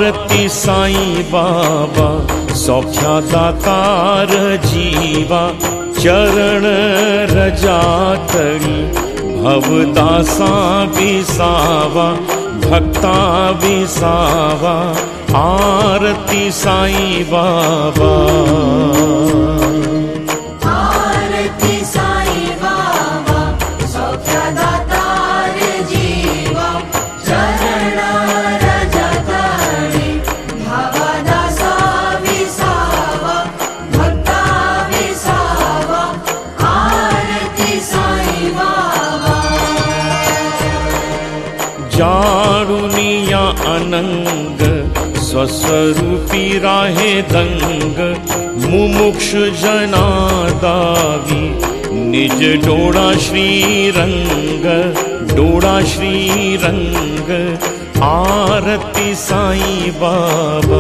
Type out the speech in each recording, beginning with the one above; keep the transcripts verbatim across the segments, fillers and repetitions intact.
आरती साईं बाबा सौख्यादातार जीवा चरण रजातड़ी भवदासा विसावा भक्ता विसावा आरती साईं बाबा आरती साईं बाबा सौख्यादातार जीवा चरण रजतड़ी भवदासा विसावा भक्ता विसावा आरती साईं बाबा जारुनिया अनंग स्वस्वरूपी राहे दंग मुमुक्ष जना दावी निज डोड़ा श्री रंग डोड़ा श्री रंग आरती साईं बाबा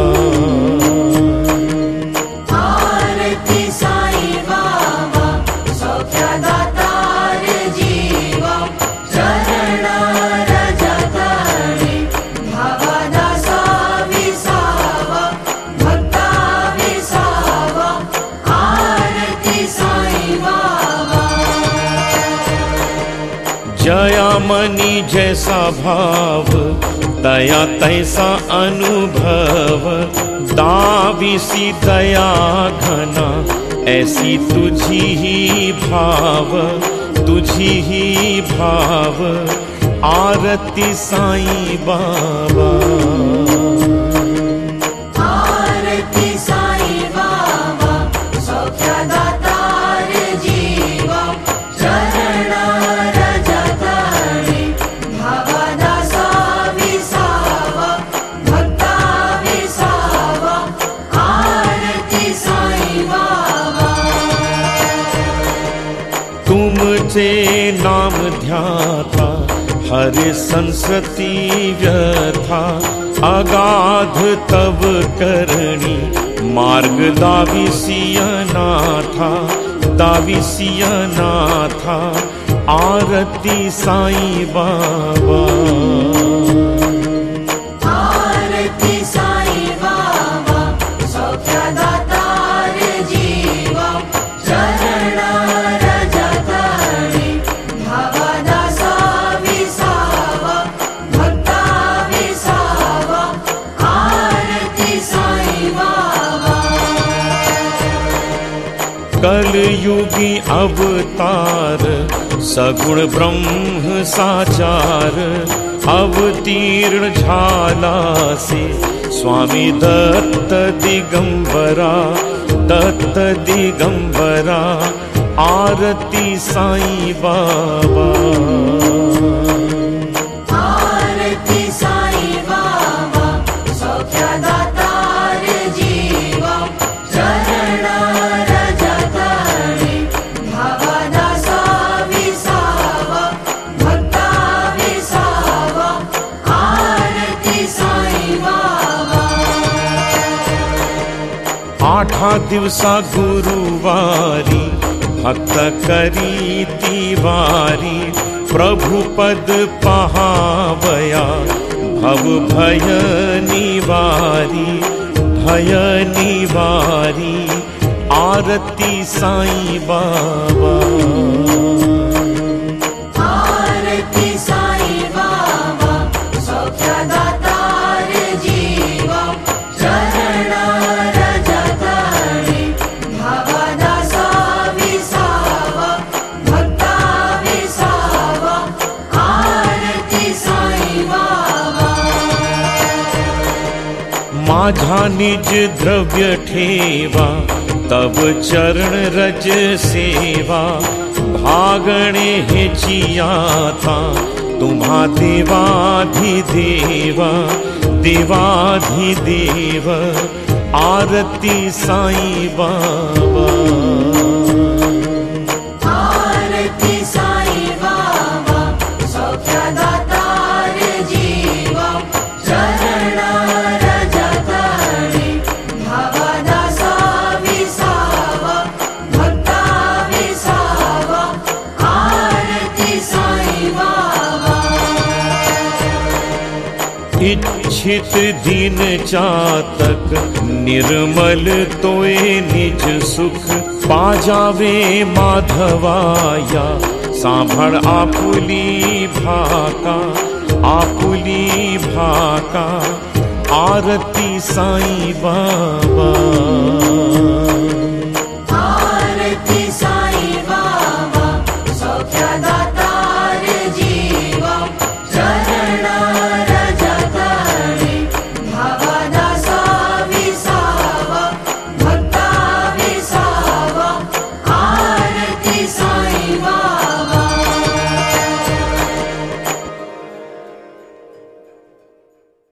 आरती साईं बाबा सौख्यादातार जीवा चरण रजतड़ी भवदासा विसावा भक्ता विसावा आरती साईं बाबा जया मणि जैसा भाव दया तैसा अनुभव दावी सी दया घना ऐसी तुझी ही भाव तुझी ही भाव आरती साईं बाबा आरती साईं बाबा सौख्यादातार जीवा चरण रजतड़ी भवदासा विसावा भक्ता विसावा आरती साईं बाबा तुमचे नाम ध्याता हरि संसति व्यथा अगाध तब करणी मार्ग दावी सियनाथा दावी सियनाथा आरती साईं बाबा आरती साईं बाबा सौख्यादातार जीवा चरण रजतड़ी भवदासा विसावा भक्ता विसावा आरती साईं बाबा कलयुगी अवतार सगुण ब्रह्म साचार अवतीर्ण झाला से स्वामी दत्त दिगंबरा दत्त दिगंबरा आरती साईं बाबा आरती साईं बाबा सौख्यादातार जीवा चरण रजतड़ी भवदासा विसावा भक्ता विसावा आरती साईं बाबा आठा दिवसा गुरुवारी भक्त करी तिवारी प्रभु पद पहावया भव भय निवारी भय निवारी आरती साईं बाबा आरती साईं बाबा सौख्यादातार जीवा चरण रजतड़ी भवदासा विसावा भक्ता विसावा आरती साईं बाबा माझा निज द्रव्य ठेवा तब चरण रज सेवा भागणे हे जिया था तुम्हा देवाधिदेव देवाधिदेव आरती साईं बाबा आरती साईं बाबा सौख्यादातार जीवा चरण रजतड़ी भवदासा विसावा भक्ता विसावा आरती साईं बाबा वंचित दीन चातक निर्मल तोए निज सुख पा जावे माधवाया सांभळ आपुली भाका आपुली भाका आरती साईं बाबा।